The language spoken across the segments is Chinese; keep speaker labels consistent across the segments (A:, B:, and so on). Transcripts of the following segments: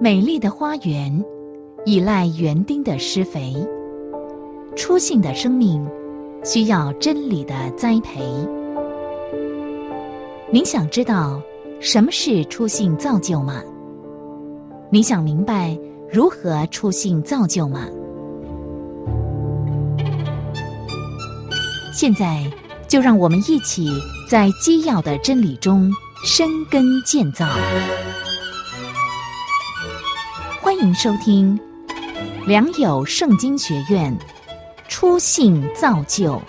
A: 美丽的花园依赖园丁的施肥，初信的生命需要真理的栽培。您想知道什么是初信造就吗？你想明白如何初信造就吗？现在就让我们一起在基要的真理中生根建造。欢迎收听良友圣经学院初信造就。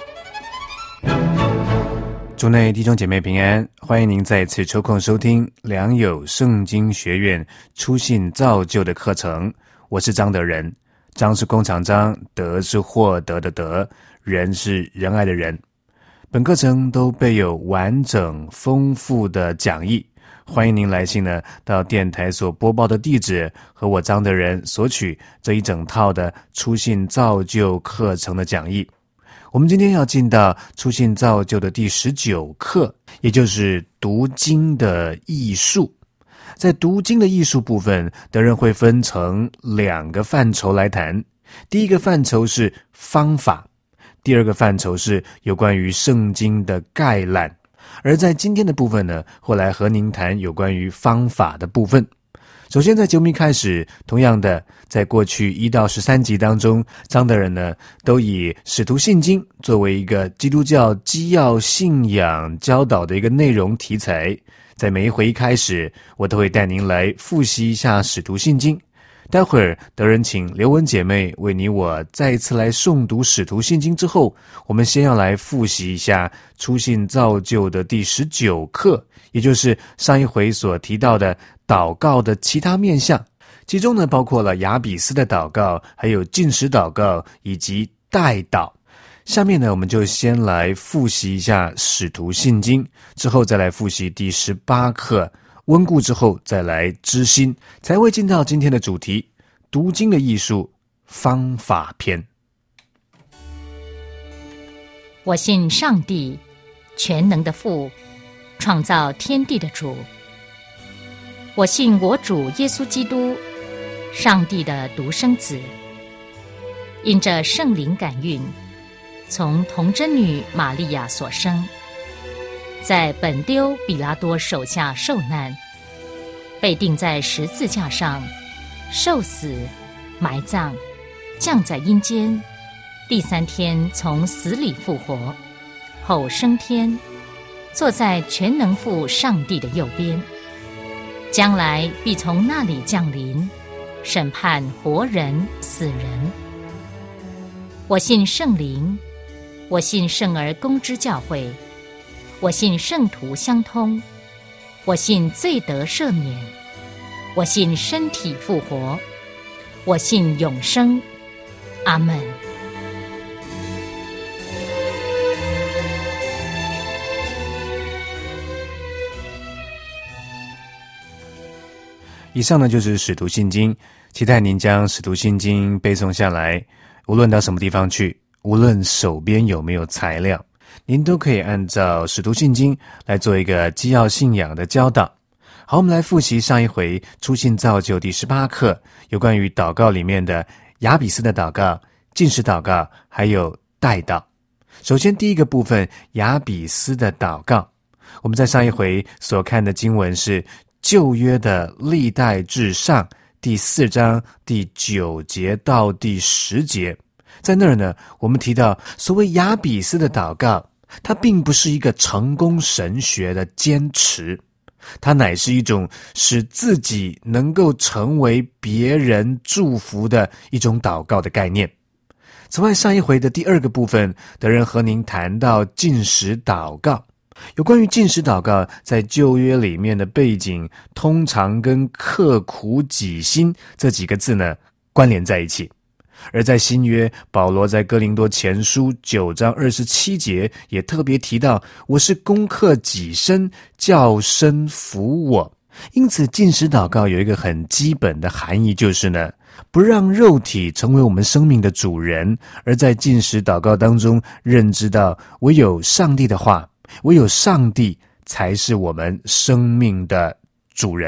B: 主内弟兄姐妹平安，欢迎您再次抽空收听良友圣经学院初信造就的课程。我是张德仁，张是工厂张，德是获得的德，仁是仁爱的仁。本课程都备有完整丰富的讲义，欢迎您来信呢到电台所播报的地址，和我张德仁索取这一整套的初信造就课程的讲义。我们今天要进到初信造就的第19课，也就是读经的艺术。在读经的艺术部分，德仁会分成2个范畴来谈。第一个范畴是方法，第二个范畴是有关于圣经的概览。而在今天的部分呢，会来和您谈有关于方法的部分。首先在节目一开始，同样的在过去1到13集当中，张德仁呢都以使徒信经作为一个基督教基要信仰教导的一个内容题材。在每一回一开始，我都会带您来复习一下使徒信经。待会儿德仁请刘文姐妹为你我再一次来诵读使徒信经之后，我们先要来复习一下初信造就的第19课，也就是上一回所提到的祷告的其他面向。其中呢包括了雅比斯的祷告，还有禁食祷告以及代祷。下面呢我们就先来复习一下使徒信经，之后再来复习第18课，温故之后再来知新，才会进到今天的主题，读经的艺术方法篇。
C: 我信上帝，全能的父，创造天地的主。我信我主耶稣基督，上帝的独生子，因着圣灵感孕，从童贞女玛利亚所生，在本丢比拉多手下受难，被钉在十字架上，受死，埋葬，降在阴间，第3天从死里复活，后升天，坐在全能父上帝的右边，将来必从那里降临，审判活人死人。我信圣灵，我信圣而公之教会，我信圣徒相通，我信罪得赦免，我信身体复活，我信永生。阿们。
B: 以上呢就是使徒信经，期待您将使徒信经背诵下来，无论到什么地方去，无论手边有没有材料，您都可以按照使徒信经来做一个基要信仰的教导。好，我们来复习上一回初信造就第18课，有关于祷告里面的雅比斯的祷告、禁食祷告还有代祷。首先第一个部分，雅比斯的祷告。我们在上一回所看的经文是旧约的历代志上第4章第9节到第10节。在那儿呢，我们提到所谓雅比斯的祷告，它并不是一个成功神学的坚持，它乃是一种使自己能够成为别人祝福的一种祷告的概念。此外，上一回的第2个部分，德仁和您谈到禁食祷告。有关于禁食祷告在旧约里面的背景，通常跟刻苦己心这几个字呢关联在一起。而在新约，保罗在哥林多前书9章27节也特别提到，我是攻克己身，叫身服我。因此禁食祷告有一个很基本的含义，就是呢不让肉体成为我们生命的主人，而在禁食祷告当中认知到唯有上帝的话，唯有上帝才是我们生命的主人。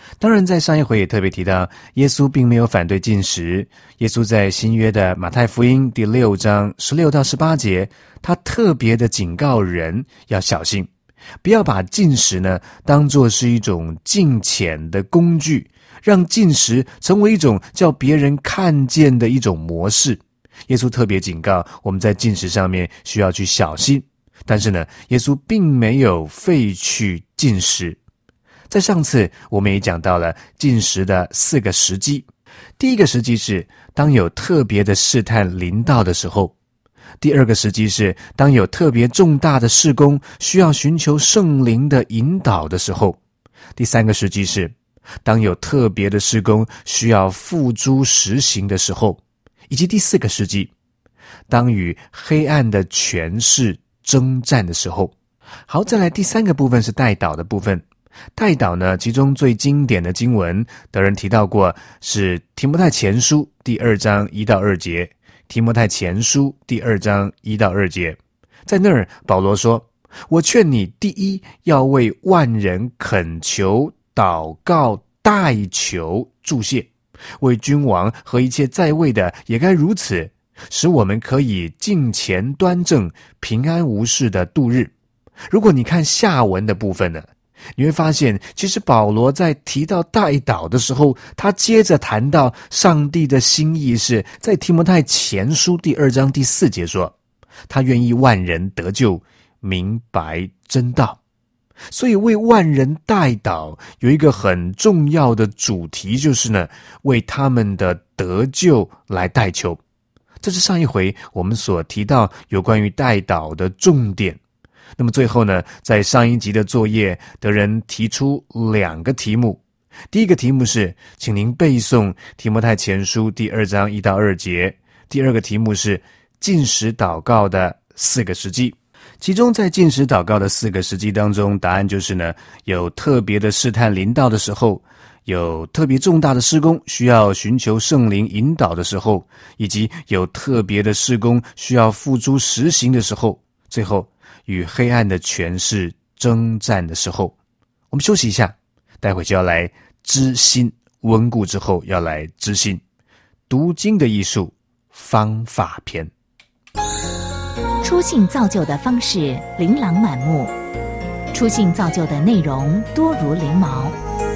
B: 当然在上一回也特别提到，耶稣并没有反对禁食。耶稣在新约的马太福音第6章16到18节，他特别的警告人要小心，不要把禁食呢当作是一种敬虔的工具，让禁食成为一种叫别人看见的一种模式。耶稣特别警告我们在禁食上面需要去小心，但是呢，耶稣并没有废去禁食。在上次我们也讲到了禁食的4个时机。第一个时机是当有特别的试探临到的时候，第二个时机是当有特别重大的事工需要寻求圣灵的引导的时候，第三个时机是当有特别的事工需要付诸实行的时候，以及第4个时机当与黑暗的权势征战的时候。好，再来第3个部分是代祷的部分。代祷呢，其中最经典的经文德人提到过是提摩太前书第2章1到2节。提摩太前书第2章1到2节，在那儿保罗说，我劝你第一要为万人恳求祷告代求祝谢，为君王和一切在位的也该如此，使我们可以敬虔端正，平安无事的度日。如果你看下文的部分呢，你会发现其实保罗在提到代祷的时候，他接着谈到上帝的心意是在提摩太前书第2章第4节说，他愿意万人得救，明白真道。所以为万人代祷有一个很重要的主题，就是呢，为他们的得救来代求。这是上一回我们所提到有关于代祷的重点。那么最后呢，在上一集的作业，德人提出2个题目。第一个题目是，请您背诵提摩太前书第2章1到2节。第二个题目是禁食祷告的4个时机。其中在禁食祷告的4个时机当中，答案就是呢，有特别的试探临到的时候，有特别重大的事工需要寻求圣灵引导的时候，以及有特别的事工需要付诸实行的时候，最后与黑暗的权势征战的时候。我们休息一下，待会就要来知心，温故之后要来知心。读经的艺术方法篇。
A: 初信造就的方式琳琅满目，初信造就的内容多如翎毛。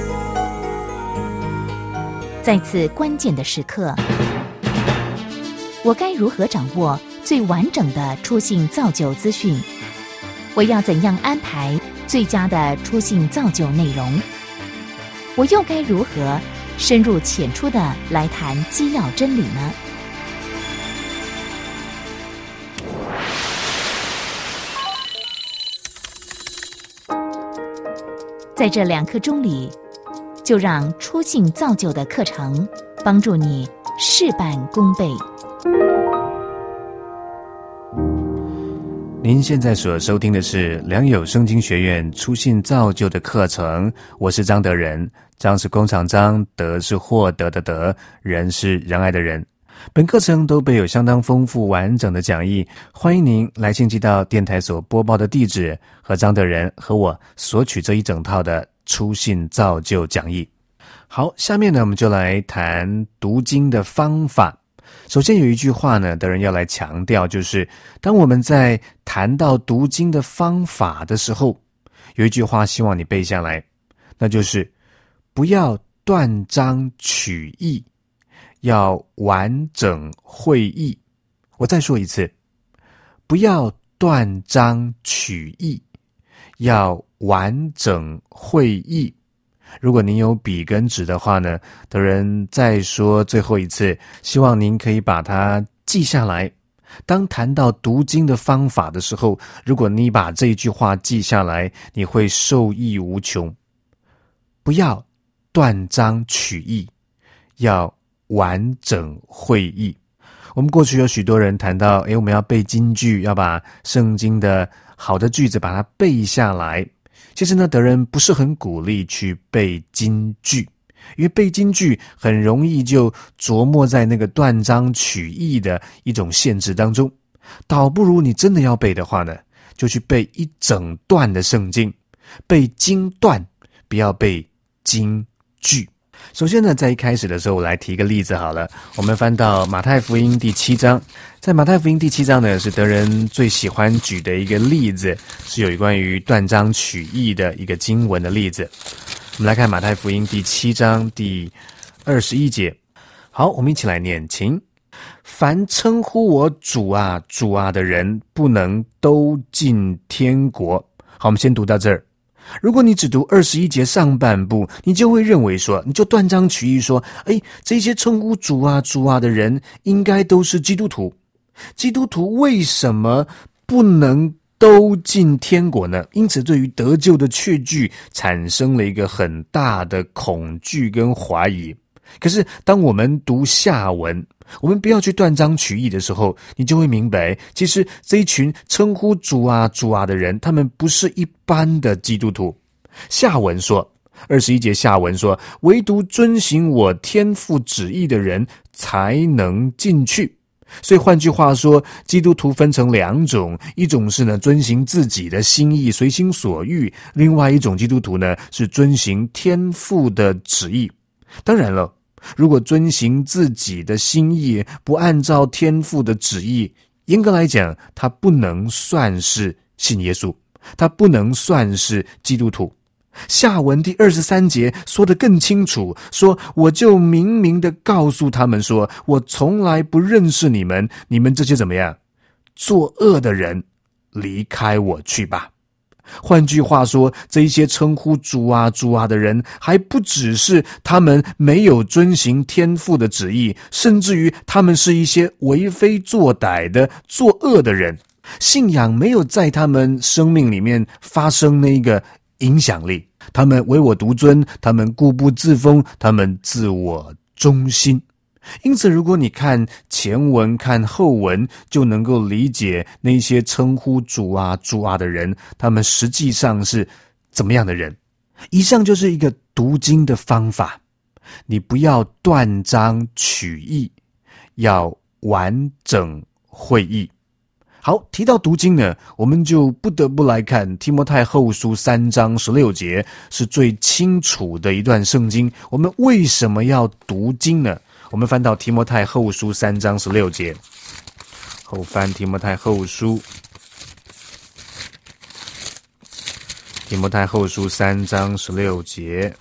A: 在此关键的时刻，我该如何掌握最完整的初信造就资讯？我要怎样安排最佳的初信造就内容？我又该如何深入浅出地来谈基要真理呢？在这2刻钟里，就让初信造就的课程帮助你事半功倍。
B: 您现在所收听的是良友圣经学院初信造就的课程，我是张德仁，张是弓长张，德是获得的德，仁是仁爱的仁。本课程都备有相当丰富完整的讲义，欢迎您来信寄到电台所播报的地址，和张德仁和我索取这一整套的初信造就讲义。好，下面呢我们就来谈读经的方法。首先有一句话呢，德仁要来强调，就是当我们在谈到读经的方法的时候，有一句话希望你背下来，那就是不要断章取义，要完整会意。我再说一次，不要断章取义，要完整会意。如果您有笔跟纸的话呢，德仁再说最后一次，希望您可以把它记下来。当谈到读经的方法的时候，如果你把这一句话记下来，你会受益无穷。不要断章取义，要完整会意。我们过去有许多人谈到，我们要背金句，要把圣经的好的句子把它背下来。其实呢，德仁不是很鼓励去背金句，因为背金句很容易就琢磨在那个断章取义的一种限制当中。倒不如你真的要背的话呢，就去背一整段的圣经，背经段，不要背经惧。首先呢，在一开始的时候，我来提一个例子好了。我们翻到马太福音第7章，在马太福音第7章呢，是德人最喜欢举的一个例子，是有关于断章取义的一个经文的例子。我们来看马太福音第7章第21节。好，我们一起来念，请：凡称呼我主啊主啊的人，不能都进天国。好，我们先读到这儿。如果你只读21节上半部，你就会认为说，你就断章取义说，这些称呼主啊主啊的人应该都是基督徒。基督徒为什么不能都进天国呢？因此对于得救的确据产生了一个很大的恐惧跟怀疑。可是当我们读下文，我们不要去断章取义的时候，你就会明白，其实这一群称呼主啊主啊的人，他们不是一般的基督徒。下文说，21节下文说，唯独遵行我天父旨意的人才能进去。所以换句话说，基督徒分成2种，一种是呢遵行自己的心意，随心所欲；另外一种基督徒呢是遵行天父的旨意。当然了，如果遵行自己的心意，不按照天父的旨意，严格来讲，他不能算是信耶稣，他不能算是基督徒。下文第23节说得更清楚，说我就明明的告诉他们说，我从来不认识你们，你们这些怎么样？作恶的人，离开我去吧。换句话说，这一些称呼主啊主啊的人，还不只是他们没有遵行天父的旨意，甚至于他们是一些为非作歹的作恶的人，信仰没有在他们生命里面发生那个影响力，他们唯我独尊，他们固步自封，他们自我中心。因此如果你看前文看后文，就能够理解那些称呼主啊主啊的人，他们实际上是怎么样的人。以上就是一个读经的方法，你不要断章取义，要完整会意。好，提到读经呢，我们就不得不来看提摩太后书3章16节，是最清楚的一段圣经。我们为什么要读经呢？我们翻到提摩太后书3章16节，后翻提摩太后书，提摩太后书3章16节，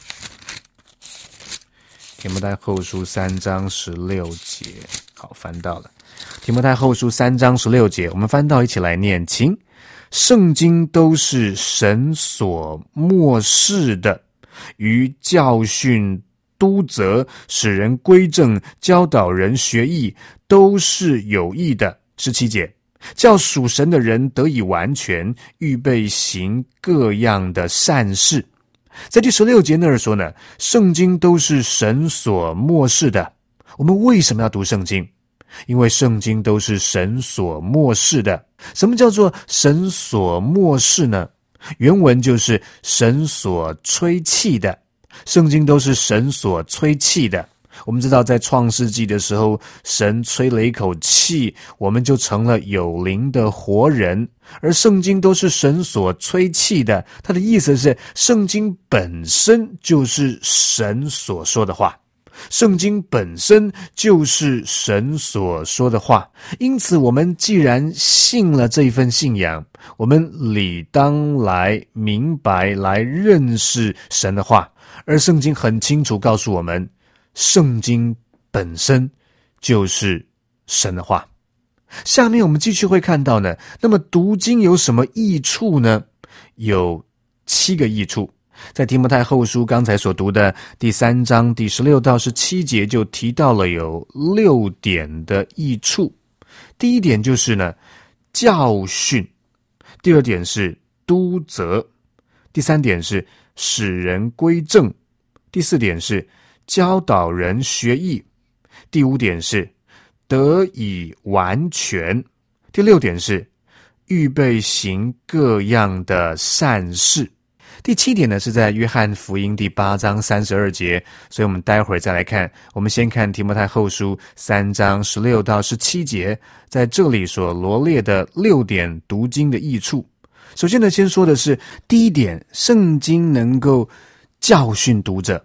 B: 提摩太后书3章16节，好，翻到了提摩太后书3章16节，我们翻到一起来念，请：圣经都是神所默示的，于教训、督责、使人归正、教导人学义，都是有益的。17节，叫属神的人得以完全，预备行各样的善事。在第16节那儿说呢，圣经都是神所默示的。我们为什么要读圣经？因为圣经都是神所默示的。什么叫做神所默示呢？原文就是神所吹气的。圣经都是神所吹气的。我们知道在创世纪的时候，神吹了一口气，我们就成了有灵的活人。而圣经都是神所吹气的，它的意思是圣经本身就是神所说的话，圣经本身就是神所说的话。因此我们既然信了这一份信仰，我们理当来明白来认识神的话。而圣经很清楚告诉我们，圣经本身就是神的话。下面我们继续会看到呢，那么读经有什么益处呢？有7个益处。在提摩太后书刚才所读的第3章第16到17节就提到了有6点的益处。第一点就是呢，教训；第二点是督责；第3点是使人归正；第4点是教导人学义；第5点是得以完全；第6点是预备行各样的善事。第7点呢，是在约翰福音第8章32节，所以我们待会儿再来看。我们先看提摩太后书3章16到17节，在这里所罗列的6点读经的益处。首先呢，先说的是第一点，圣经能够教训读者。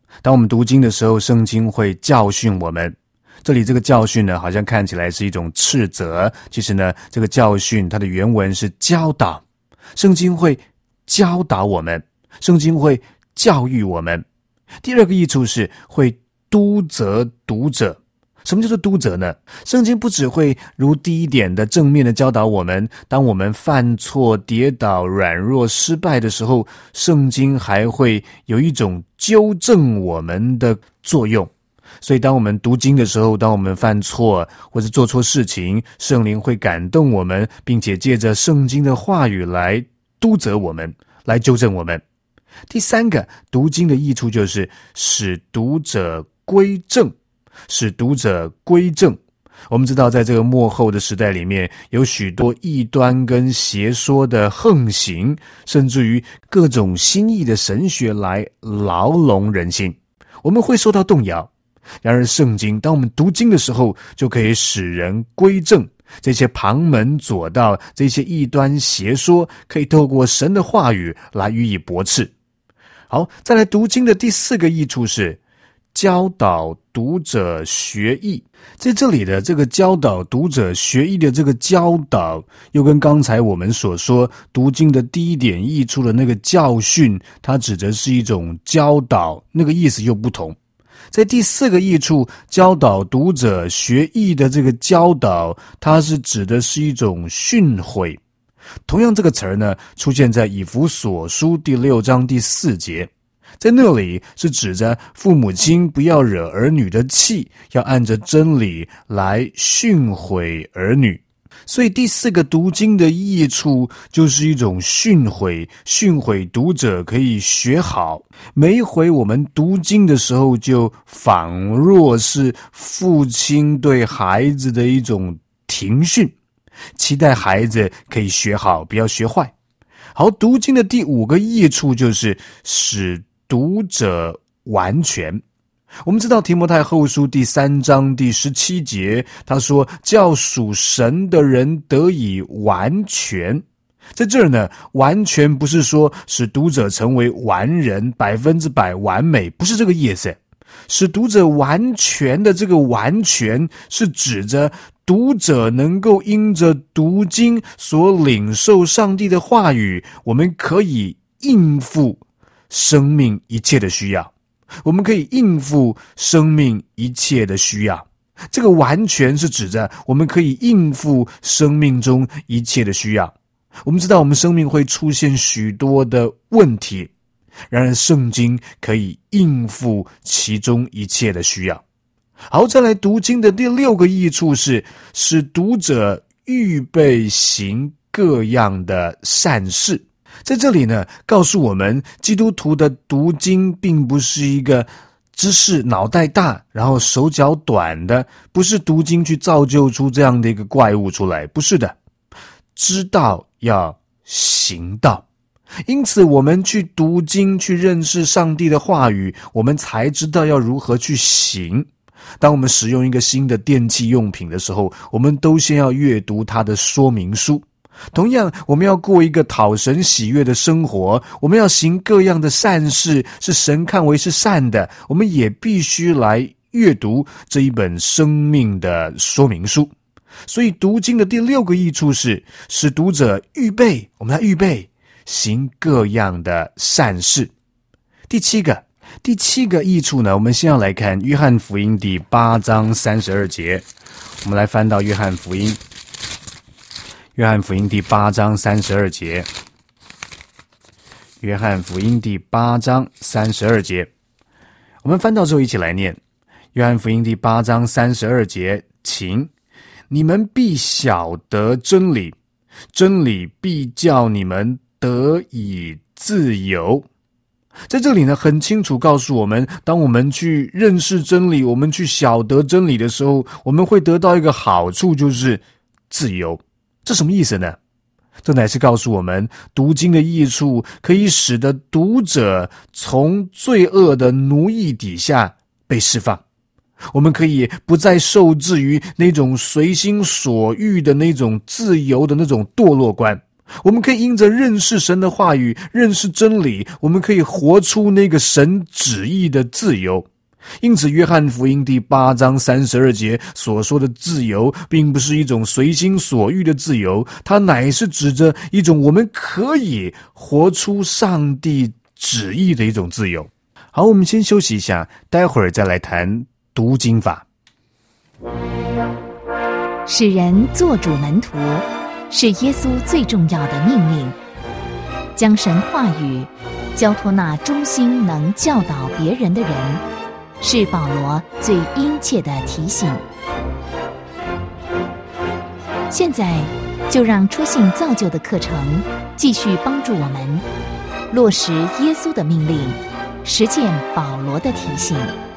B: 当我们读经的时候，圣经会教训我们。这里这个教训呢，好像看起来是一种斥责，其实呢，这个教训它的原文是教导。圣经会教导我们，圣经会教育我们。第二个益处是会督责读者。什么叫做督责呢？圣经不只会如第一点的正面的教导我们，当我们犯错、跌倒、软弱、失败的时候，圣经还会有一种纠正我们的作用。所以当我们读经的时候，当我们犯错或者做错事情，圣灵会感动我们，并且借着圣经的话语来督责我们，来纠正我们。第三个读经的益处就是使读者归正。使读者归正。我们知道在这个末后的时代里面，有许多异端跟邪说的横行，甚至于各种新意的神学来牢笼人心，我们会受到动摇。然而圣经当我们读经的时候，就可以使人归正，这些旁门左道，这些异端邪说，可以透过神的话语来予以驳斥。好，再来读经的第四个益处是教导读者学义。在这里的这个教导读者学义的这个教导，又跟刚才我们所说读经的第一点益处的那个教训，它指的是一种教导，那个意思又不同。在第四个益处教导读者学义的这个教导，它是指的是一种训诲。同样这个词儿呢，出现在以弗所书第6章第4节，在那里是指着父母亲不要惹儿女的气，要按着真理来训诲儿女。所以第四个读经的益处就是一种训诲，训诲读者可以学好。每一回我们读经的时候，就仿若是父亲对孩子的一种庭训，期待孩子可以学好，不要学坏。好，读经的第五个益处就是使读者完全。我们知道提摩太后书第3章第17节，他说叫属神的人得以完全。在这儿呢，完全不是说使读者成为完人100%完美，不是这个意思。使读者完全的这个完全，是指着读者能够因着读经所领受上帝的话语，我们可以应付生命一切的需要，我们可以应付生命一切的需要。这个完全是指着我们可以应付生命中一切的需要。我们知道我们生命会出现许多的问题，然而圣经可以应付其中一切的需要。好，再来读经的第6个益处是使读者预备行各样的善事。在这里呢，告诉我们基督徒的读经并不是一个知识脑袋大然后手脚短的，不是读经去造就出这样的一个怪物出来，不是的，知道要行道。因此我们去读经，去认识上帝的话语，我们才知道要如何去行。当我们使用一个新的电器用品的时候，我们都先要阅读它的说明书。同样，我们要过一个讨神喜悦的生活，我们要行各样的善事，是神看为是善的，我们也必须来阅读这一本生命的说明书。所以读经的第6个益处是使读者预备，我们来预备行各样的善事。第七个益处呢，我们先要来看约翰福音第8章32节。我们来翻到约翰福音第8章32节。约翰福音第8章32节，我们翻到之后一起来念。约翰福音第8章32节，请你们必晓得真理，真理必叫你们得以自由。在这里呢，很清楚告诉我们，当我们去认识真理，我们去晓得真理的时候，我们会得到一个好处，就是自由。这什么意思呢？这乃是告诉我们，读经的益处可以使得读者从罪恶的奴役底下被释放。我们可以不再受制于那种随心所欲的那种自由的那种堕落观， 我们可以因着认识神的话语，认识真理，我们可以活出那个神旨意的自由。因此约翰福音第8章32节所说的自由，并不是一种随心所欲的自由，它乃是指着一种我们可以活出上帝旨意的一种自由。好，我们先休息一下，待会儿再来谈读经法。
A: 使人做主门徒是耶稣最重要的命令，将神话语交托那忠心能教导别人的人，是保罗最殷切的提醒。现在就让初信造就的课程继续帮助我们落实耶稣的命令，实践保罗的提醒。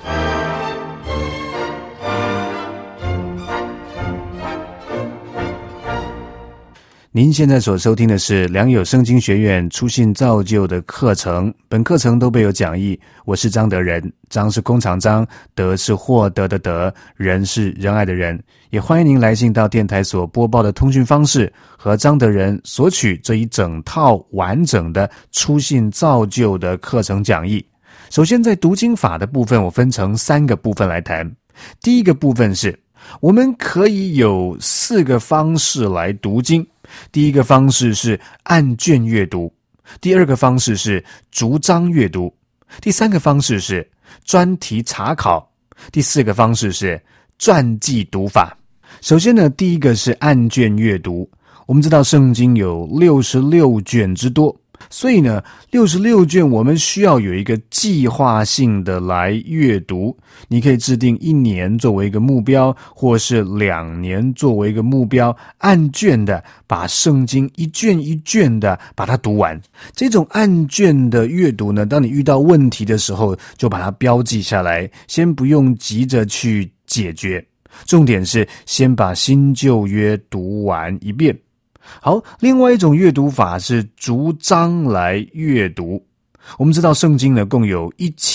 B: 您现在所收听的是良友圣经学院初信造就的课程，本课程都备有讲义。我是张德仁，张是弓长张，德是获得的德，仁是仁爱的仁。也欢迎您来信到电台所播报的通讯方式，和张德仁索取这一整套完整的初信造就的课程讲义。首先在读经法的部分，我分成3个部分来谈。第一个部分是我们可以有4个方式来读经。第一个方式是按卷阅读，第二个方式是逐章阅读，第3个方式是专题查考，第4个方式是传记读法。首先呢，第一个是按卷阅读。我们知道圣经有66卷之多，所以呢66卷我们需要有一个计划性的来阅读。你可以制定1年作为一个目标，或是2年作为一个目标，按卷的把圣经一卷一卷的把它读完。这种按卷的阅读呢，当你遇到问题的时候就把它标记下来，先不用急着去解决，重点是先把新旧约读完一遍。好，另外一种阅读法是逐章来阅读。我们知道圣经呢共有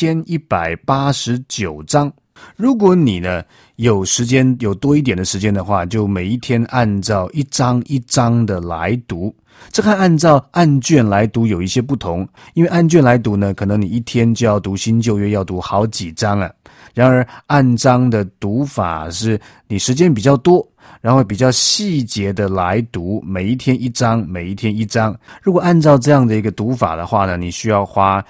B: 1189章，如果你呢有时间有多一点的时间的话，就每一天按照一章一章的来读。这和按照按卷来读有一些不同，因为按卷来读呢，可能你一天就要读新旧约，要读好几章啊。然而按章的读法是你时间比较多，然后比较细节的来读，每一天一章，每一天一章。如果按照这样的一个读法的话呢，你需要花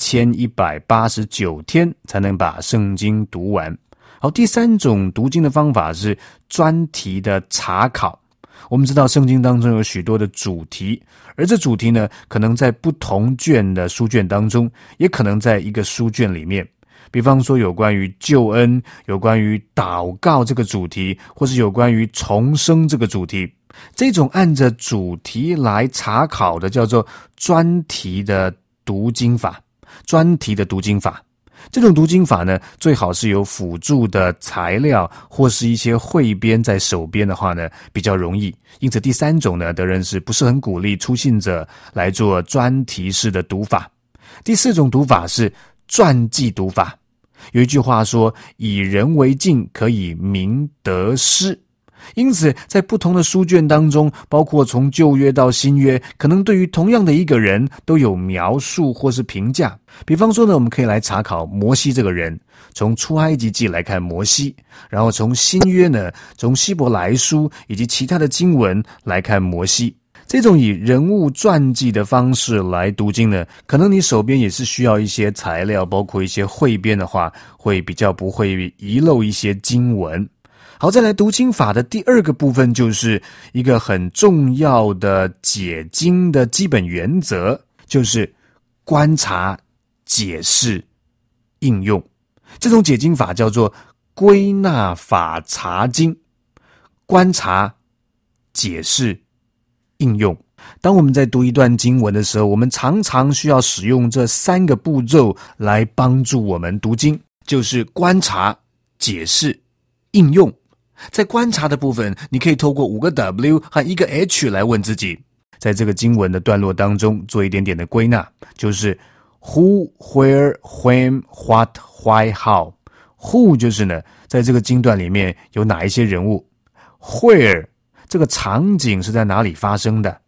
B: 1189天才能把圣经读完。好，第3种读经的方法是专题的查考。我们知道圣经当中有许多的主题，而这主题呢，可能在不同卷的书卷当中，也可能在一个书卷里面。比方说有关于救恩，有关于祷告这个主题，或是有关于重生这个主题。这种按着主题来查考的叫做专题的读经法。专题的读经法，这种读经法呢，最好是有辅助的材料或是一些汇编在手边的话呢，比较容易。因此第3种呢，德仁是不是很鼓励初信者来做专题式的读法。第4种读法是传记读法。有一句话说，以人为镜，可以明得失。因此在不同的书卷当中，包括从旧约到新约，可能对于同样的一个人都有描述或是评价。比方说呢，我们可以来查考摩西这个人，从出埃及记来看摩西，然后从新约呢，从希伯来书以及其他的经文来看摩西。这种以人物传记的方式来读经呢，可能你手边也是需要一些材料，包括一些汇编的话，会比较不会遗漏一些经文。好，再来读经法的第2个部分，就是一个很重要的解经的基本原则，就是观察、解释、应用。这种解经法叫做归纳法查经，观察、解释、应用。当我们在读一段经文的时候，我们常常需要使用这3个步骤来帮助我们读经，就是观察、解释、应用。在观察的部分，你可以透过5个 W 和1个 H 来问自己，在这个经文的段落当中做一点点的归纳，就是 Who, Where, When, What, Why, How。 Who 就是呢，在这个经段里面有哪一些人物。 Where 这个场景是在哪里发生的。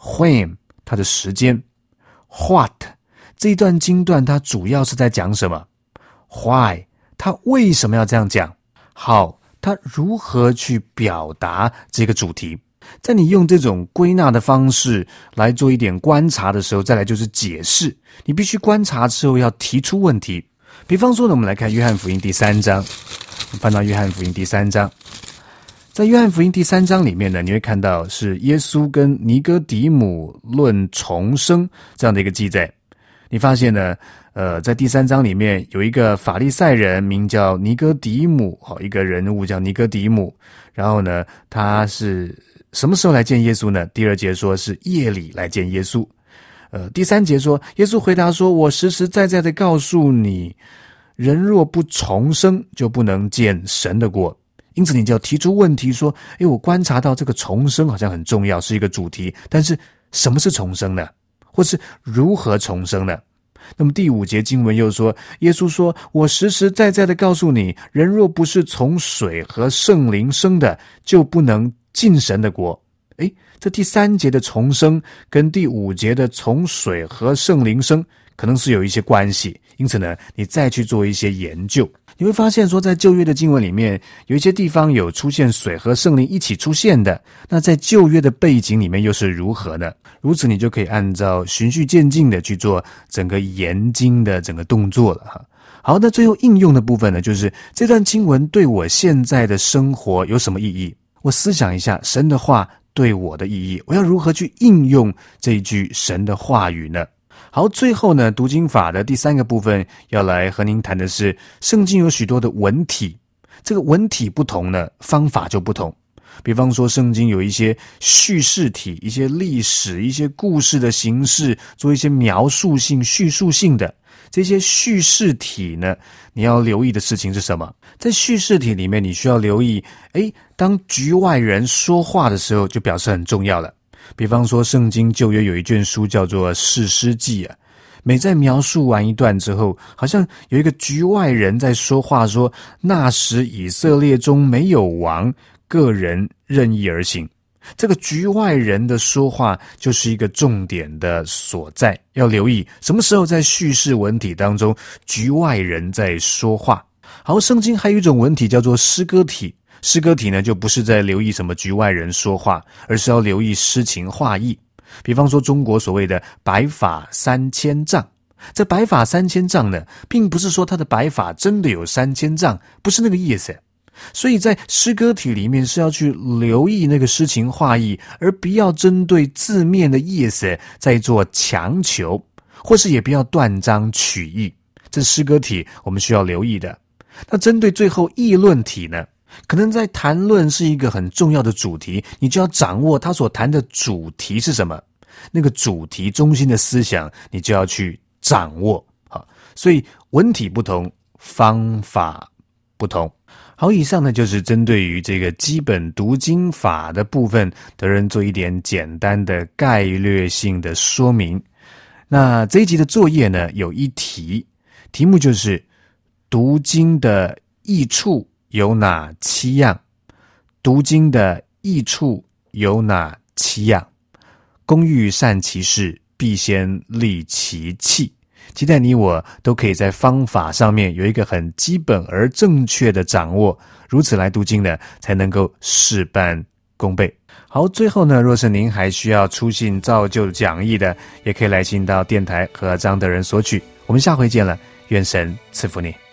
B: when 它的时间， what 这一段经段它主要是在讲什么， why 它为什么要这样讲， how 它如何去表达这个主题。在你用这种归纳的方式来做一点观察的时候，再来就是解释，你必须观察之后要提出问题。比方说呢，我们来看约翰福音第3章，翻到约翰福音第3章，在约翰福音第3章里面呢，你会看到是耶稣跟尼哥底母论重生这样的一个记载。你发现呢，在第3章里面有一个法利赛人名叫尼哥底母，一个人物叫尼哥底母，然后呢，他是什么时候来见耶稣呢？第2节说是夜里来见耶稣。第3节说，耶稣回答说，我实实在在的告诉你，人若不重生，就不能见神的国。因此你就要提出问题说，我观察到这个重生好像很重要，是一个主题，但是什么是重生呢？或是如何重生呢？那么第5节经文又说，耶稣说，我实实在在的告诉你，人若不是从水和圣灵生的，就不能进神的国。这第3节的重生跟第5节的从水和圣灵生可能是有一些关系，因此呢，你再去做一些研究，你会发现说，在旧约的经文里面有一些地方有出现水和圣灵一起出现的，那在旧约的背景里面又是如何呢？如此你就可以按照循序渐进的去做整个研经的整个动作了哈。好，那最后应用的部分呢，就是这段经文对我现在的生活有什么意义？我思想一下神的话对我的意义，我要如何去应用这一句神的话语呢？好，最后呢，读经法的第3个部分要来和您谈的是，圣经有许多的文体，这个文体不同呢，方法就不同。比方说圣经有一些叙事体，一些历史，一些故事的形式，做一些描述性叙述性的这些叙事体呢，你要留意的事情是什么？在叙事体里面你需要留意，当局外人说话的时候就表示很重要了。比方说圣经旧约有一卷书叫做士师记啊，每在描述完一段之后，好像有一个局外人在说话说，那时以色列中没有王，个人任意而行。这个局外人的说话就是一个重点的所在，要留意什么时候在叙事文体当中局外人在说话。好，圣经还有一种文体叫做诗歌体，诗歌体呢就不是在留意什么局外人说话，而是要留意诗情画意。比方说中国所谓的白发3000丈，这白发3000丈呢，并不是说他的白发真的有3000丈，不是那个意思。所以在诗歌体里面是要去留意那个诗情画意，而不要针对字面的意思在做强求，或是也不要断章取义，这诗歌体我们需要留意的。那针对最后议论体呢，可能在谈论是一个很重要的主题，你就要掌握他所谈的主题是什么，那个主题中心的思想你就要去掌握。所以文体不同，方法不同。好，以上呢就是针对于这个基本读经法的部分，德仁做一点简单的概略性的说明。那这一集的作业呢有一题，题目就是读经的益处有哪7样？读经的益处有哪7样？工欲善其事，必先利其器。期待你我都可以在方法上面有一个很基本而正确的掌握，如此来读经呢，才能够事半功倍。好，最后呢，若是您还需要初信造就讲义的，也可以来信到电台和张德仁索取。我们下回见了，愿神赐福你。